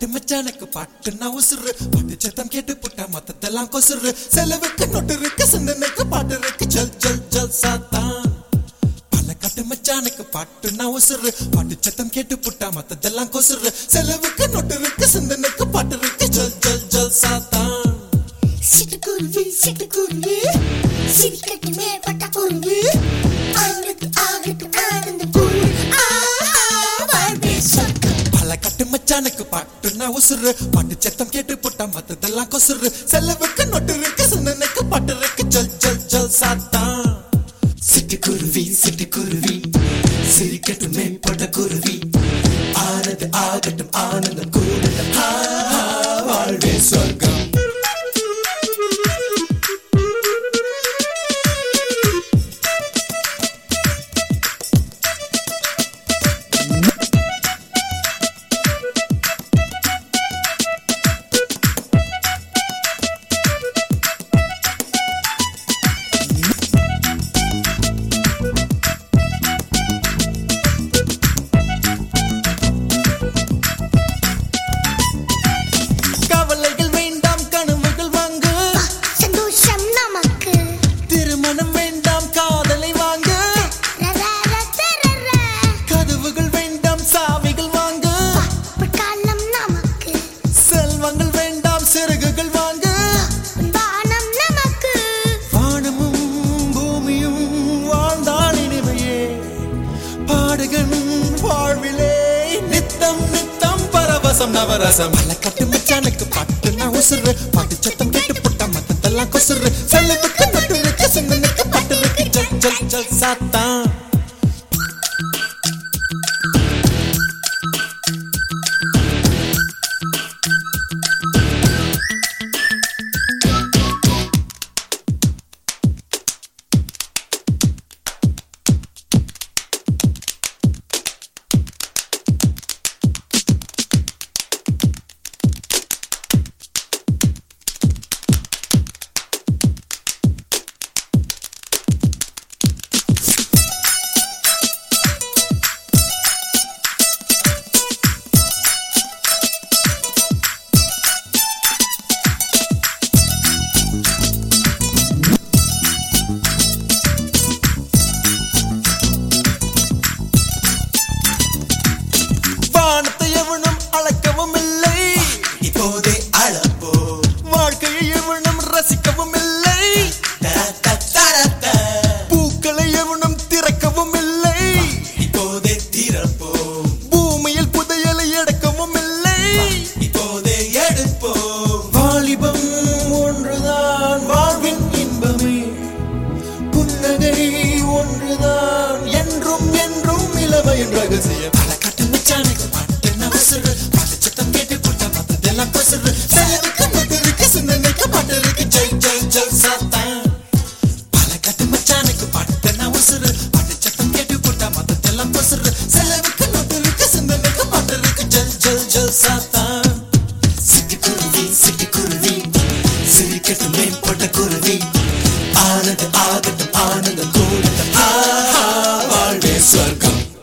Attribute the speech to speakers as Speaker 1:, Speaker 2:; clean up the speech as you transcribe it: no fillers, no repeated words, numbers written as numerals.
Speaker 1: கட்டு மச்சானுக்கு பாட்டுன்னா உசுறு பாட்டு சத்தம் கேட்டு புட்டா மொத்தத்தெல்லாம் கொசுறு செலவுக்கு நொட்டு இருக்கு சிந்தனைக்கு பாட்டு இருக்கு ஜல் ஜல் ஜல் சாத்தான் பல கட்டு மச்சானுக்கு பாட்டுன்னா உசுறு பாட்டு சத்தம் கேட்டு புட்டா மொத்தத்தெல்லாம் கொசுறு செலவுக்கு நொட்டு இருக்கு சிந்தனைக்கு பாட்டு இருக்கு ஜல் ஜல் ஜல் சாத்தான்
Speaker 2: சிட்டுக்குருவி சிரிக்கட்டு மேற்பட்ட குருவி ஆனது ஆகட்டு ஆனந்த குருவி வாழ்வே சொர்க்கம்
Speaker 1: பல கட்டு மச்சானுக்கு பாட்டுன்னா உசுறு பாட்டு சத்தம் கேட்டு புட்டா மத்ததெல்லாம் கொசுறு செலவுக்கு நொட்டு இருக்கு சிந்தனைக்கு பாட்டு இருக்கு ஜல் ஜல் ஜல் சாத்தான் சிட்டுக்குருவி சிரிக்கட்டு மேற்பட்ட குருவி ஆனது ஆகட்டும் ஆனந்தம் கூடட்டும் வாழ்வே சொர்க்கம் நவரசம் பல கட்டு மச்சானுக்கு பாட்டுன்னா உசுறு பாட்டு சத்தம் கேட்டு புட்டா மத்ததெல்லாம் கொசுறு செலவுக்கு நட்டு இருக்கு சிந்தனைக்கு பாட்டு இருக்கு ஜல் ஜல் ஜல் சாத்தான் வானத்தை எவனும் அளக்கவும் இல்லை இப்போதே அளப்போ வாழ்க்கையை எவனும் ரசிக்கவும் இல்லை பூக்களை எவனும் திறக்கவும் இல்லை இப்போதே திறப்போ பூமியில் புதையலை எடுக்கவும் இல்லை இப்போதே எடுப்போ வாலிபம் ஒன்றுதான் வாழ்வின் இன்பமே புன்னகை ஒன்றுதான் என்றும் என்றும் இளமையின் ரகசியம் மச்சானுக்கு பாட்டுன்னா உசுறு பாட்டு சத்தம் கேட்டு புட்டா மத்ததெல்லாம் கொசுறு செலவுக்கு நொட்டு இருக்கு சிந்தனைக்கு பாட்டு இருக்கு ஜல் ஜல் ஜல் சாத்தான் பல கட்டு மச்சானுக்கு பாட்டுன்னா உசுறு பாட்டு சத்தம் கேட்டு புட்டா மத்ததெல்லாம் கொசுறு செலவுக்கு நொட்டு இருக்கு சிந்தனைக்கு பாட்டு இருக்கு ஜல் ஜல் ஜல் சாத்தான் சிட்டுக்குருவி சிரிக்கட்டு மேற்பட்ட குருவி ஆனது ஆகட்டும் ஆனந்தம் கூடட்டும் வாழ்வே சொர்க்கம்